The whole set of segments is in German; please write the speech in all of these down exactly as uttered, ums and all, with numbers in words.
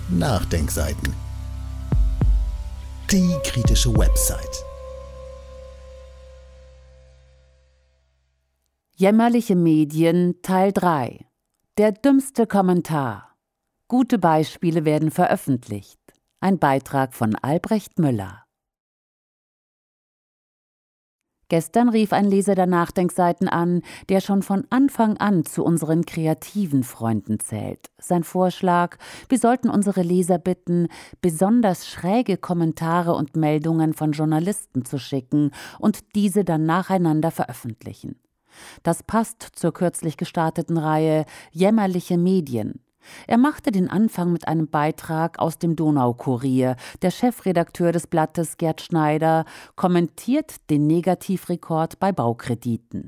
Nachdenkseiten. Die kritische Website. Jämmerliche Medien Teil drei. Der dümmste Kommentar. Gute Beispiele werden veröffentlicht. Ein Beitrag von Albrecht Müller. Gestern rief ein Leser der Nachdenkseiten an, der schon von Anfang an zu unseren kreativen Freunden zählt. Sein Vorschlag: Wir sollten unsere Leser bitten, besonders schräge Kommentare und Meldungen von Journalisten zu schicken und diese dann nacheinander veröffentlichen. Das passt zur kürzlich gestarteten Reihe Jämmerliche Medien. Er machte den Anfang mit einem Beitrag aus dem Donaukurier. Der Chefredakteur des Blattes, Gerd Schneider, kommentiert den Negativrekord bei Baukrediten.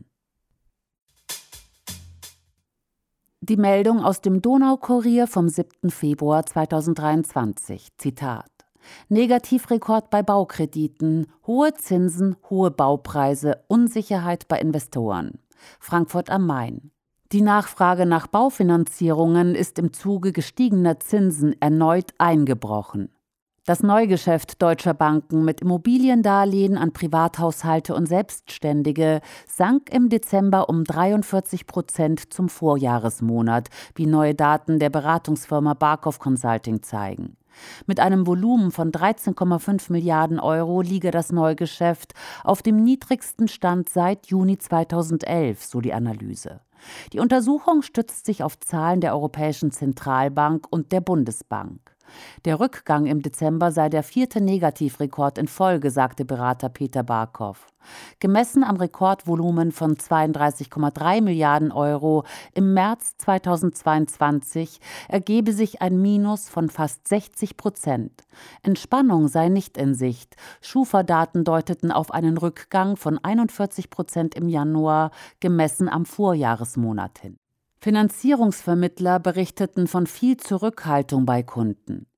Die Meldung aus dem Donaukurier vom siebten Februar zweitausenddreiundzwanzig. Zitat: Negativrekord bei Baukrediten, hohe Zinsen, hohe Baupreise, Unsicherheit bei Investoren. Frankfurt am Main. Die Nachfrage nach Baufinanzierungen ist im Zuge gestiegener Zinsen erneut eingebrochen. Das Neugeschäft deutscher Banken mit Immobiliendarlehen an Privathaushalte und Selbstständige sank im Dezember um dreiundvierzig Prozent zum Vorjahresmonat, wie neue Daten der Beratungsfirma Barkov Consulting zeigen. Mit einem Volumen von dreizehn Komma fünf Milliarden Euro liege das Neugeschäft auf dem niedrigsten Stand seit Juni zweitausendelf, so die Analyse. Die Untersuchung stützt sich auf Zahlen der Europäischen Zentralbank und der Bundesbank. Der Rückgang im Dezember sei der vierte Negativrekord in Folge, sagte Berater Peter Barkov. Gemessen am Rekordvolumen von zweiunddreißig Komma drei Milliarden Euro im März zweitausendzweiundzwanzig ergebe sich ein Minus von fast sechzig Prozent. Entspannung sei nicht in Sicht. Schufa-Daten deuteten auf einen Rückgang von einundvierzig Prozent im Januar, gemessen am Vorjahresmonat hin. Finanzierungsvermittler berichteten von viel Zurückhaltung bei Kunden.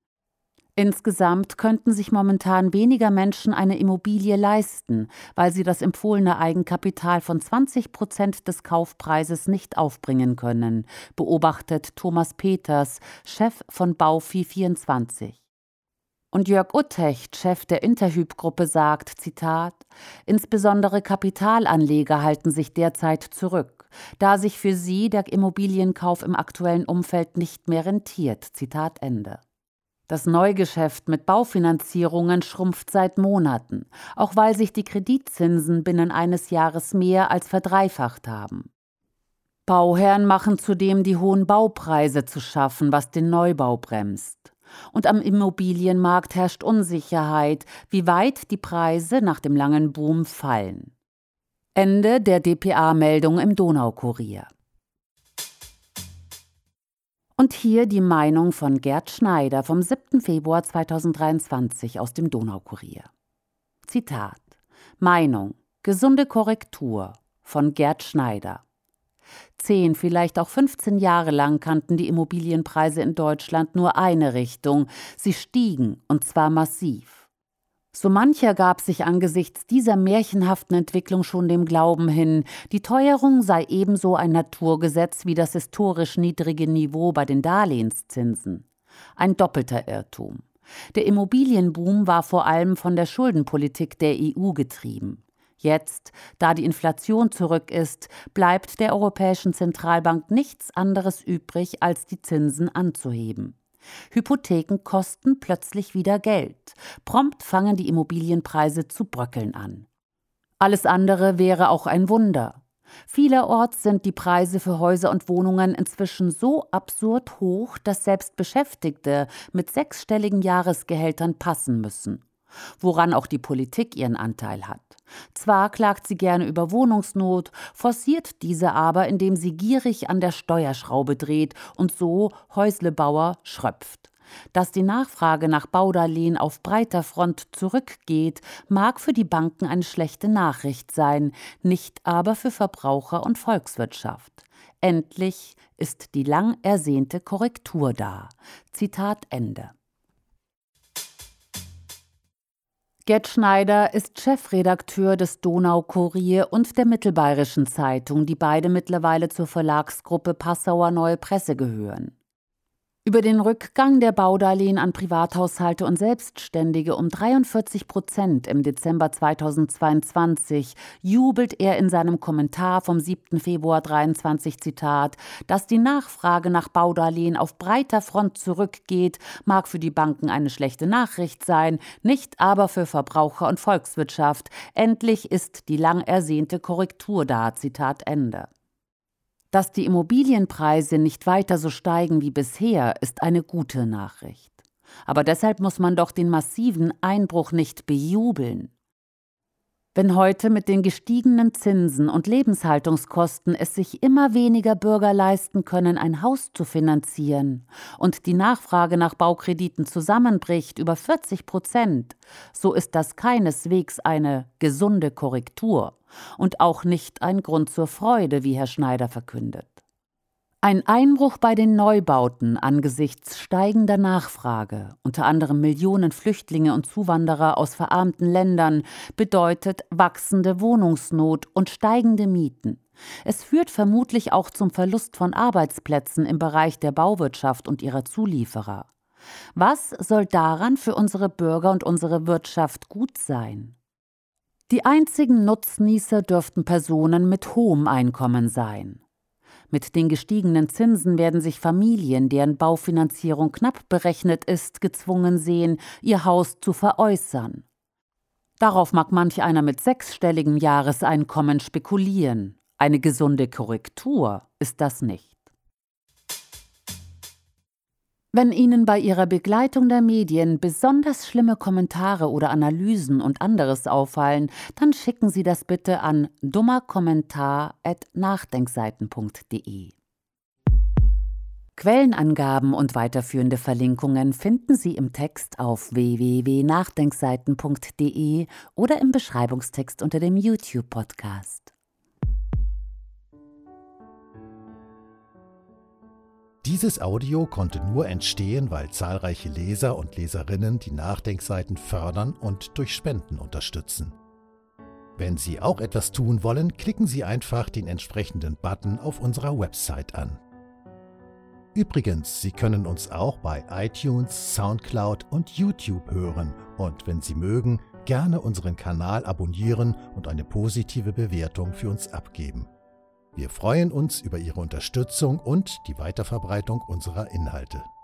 Insgesamt könnten sich momentan weniger Menschen eine Immobilie leisten, weil sie das empfohlene Eigenkapital von zwanzig Prozent des Kaufpreises nicht aufbringen können, beobachtet Thomas Peters, Chef von Baufi vierundzwanzig. Und Jörg Uttecht, Chef der Interhyp-Gruppe, sagt, Zitat: Insbesondere Kapitalanleger halten sich derzeit zurück, da sich für sie der Immobilienkauf im aktuellen Umfeld nicht mehr rentiert. Zitat Ende. Das Neugeschäft mit Baufinanzierungen schrumpft seit Monaten, auch weil sich die Kreditzinsen binnen eines Jahres mehr als verdreifacht haben. Bauherren machen zudem die hohen Baupreise zu schaffen, was den Neubau bremst. Und am Immobilienmarkt herrscht Unsicherheit, wie weit die Preise nach dem langen Boom fallen. Ende der D P A-Meldung im Donaukurier. Und hier die Meinung von Gerd Schneider vom siebten Februar zweitausenddreiundzwanzig aus dem Donaukurier. Zitat: Meinung: Gesunde Korrektur von Gerd Schneider. Zehn, vielleicht auch fünfzehn Jahre lang kannten die Immobilienpreise in Deutschland nur eine Richtung. Sie stiegen, und zwar massiv. So mancher gab sich angesichts dieser märchenhaften Entwicklung schon dem Glauben hin, die Teuerung sei ebenso ein Naturgesetz wie das historisch niedrige Niveau bei den Darlehenszinsen. Ein doppelter Irrtum. Der Immobilienboom war vor allem von der Schuldenpolitik der E U getrieben. Jetzt, da die Inflation zurück ist, bleibt der Europäischen Zentralbank nichts anderes übrig, als die Zinsen anzuheben. Hypotheken kosten plötzlich wieder Geld. Prompt fangen die Immobilienpreise zu bröckeln an. Alles andere wäre auch ein Wunder. Vielerorts sind die Preise für Häuser und Wohnungen inzwischen so absurd hoch, dass selbst Beschäftigte mit sechsstelligen Jahresgehältern passen müssen. Woran auch die Politik ihren Anteil hat. Zwar klagt sie gerne über Wohnungsnot, forciert diese aber, indem sie gierig an der Steuerschraube dreht und so Häuslebauer schröpft. Dass die Nachfrage nach Baudarlehen auf breiter Front zurückgeht, mag für die Banken eine schlechte Nachricht sein, nicht aber für Verbraucher und Volkswirtschaft. Endlich ist die lang ersehnte Korrektur da. Zitat Ende. Gerd Schneider ist Chefredakteur des Donaukurier und der Mittelbayerischen Zeitung, die beide mittlerweile zur Verlagsgruppe Passauer Neue Presse gehören. Über den Rückgang der Baudarlehen an Privathaushalte und Selbstständige um dreiundvierzig Prozent im Dezember zweitausendzweiundzwanzig jubelt er in seinem Kommentar vom siebten Februar dreiundzwanzig, Zitat, dass die Nachfrage nach Baudarlehen auf breiter Front zurückgeht, mag für die Banken eine schlechte Nachricht sein, nicht aber für Verbraucher und Volkswirtschaft. Endlich ist die lang ersehnte Korrektur da, Zitat Ende. Dass die Immobilienpreise nicht weiter so steigen wie bisher, ist eine gute Nachricht. Aber deshalb muss man doch den massiven Einbruch nicht bejubeln. Wenn heute mit den gestiegenen Zinsen und Lebenshaltungskosten es sich immer weniger Bürger leisten können, ein Haus zu finanzieren und die Nachfrage nach Baukrediten zusammenbricht über vierzig Prozent, so ist das keineswegs eine gesunde Korrektur und auch nicht ein Grund zur Freude, wie Herr Schneider verkündet. Ein Einbruch bei den Neubauten angesichts steigender Nachfrage, unter anderem Millionen Flüchtlinge und Zuwanderer aus verarmten Ländern, bedeutet wachsende Wohnungsnot und steigende Mieten. Es führt vermutlich auch zum Verlust von Arbeitsplätzen im Bereich der Bauwirtschaft und ihrer Zulieferer. Was soll daran für unsere Bürger und unsere Wirtschaft gut sein? Die einzigen Nutznießer dürften Personen mit hohem Einkommen sein. Mit den gestiegenen Zinsen werden sich Familien, deren Baufinanzierung knapp berechnet ist, gezwungen sehen, ihr Haus zu veräußern. Darauf mag manch einer mit sechsstelligem Jahreseinkommen spekulieren. Eine gesunde Korrektur ist das nicht. Wenn Ihnen bei Ihrer Begleitung der Medien besonders schlimme Kommentare oder Analysen und anderes auffallen, dann schicken Sie das bitte an dummerkommentar at nachdenkseiten punkt de. Quellenangaben und weiterführende Verlinkungen finden Sie im Text auf w w w punkt nachdenkseiten punkt de oder im Beschreibungstext unter dem YouTube-Podcast. Dieses Audio konnte nur entstehen, weil zahlreiche Leser und Leserinnen die Nachdenkseiten fördern und durch Spenden unterstützen. Wenn Sie auch etwas tun wollen, klicken Sie einfach den entsprechenden Button auf unserer Website an. Übrigens, Sie können uns auch bei iTunes, Soundcloud und YouTube hören und wenn Sie mögen, gerne unseren Kanal abonnieren und eine positive Bewertung für uns abgeben. Wir freuen uns über Ihre Unterstützung und die Weiterverbreitung unserer Inhalte.